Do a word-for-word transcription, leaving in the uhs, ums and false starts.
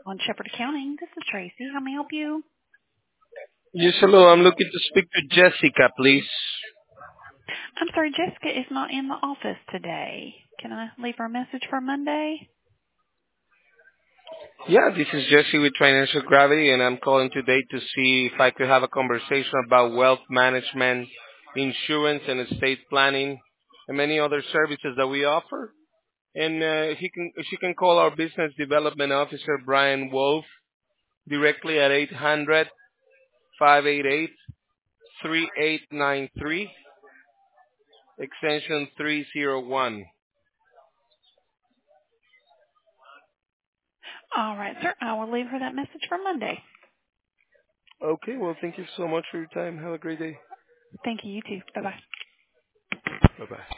On Shepherd Accounting. This is Tracy. How may I help you? Yes, hello. I'm looking to speak to Jessica, please. I'm sorry, Jessica is not in the office today. Can I leave her a message for Monday? Yeah, this is Jesse with Financial Gravity, and I'm calling today to see if I could have a conversation about wealth management, insurance, and estate planning, and many other services that we offer. And uh, he can, she can call our business development officer, Brian Wolf, directly at eight hundred, five eight eight, three eight nine three, extension three zero one. All right, sir. I will leave her that message for Monday. Okay, well, thank you so much for your time. Have a great day. Thank you. You too. Bye-bye. Bye-bye.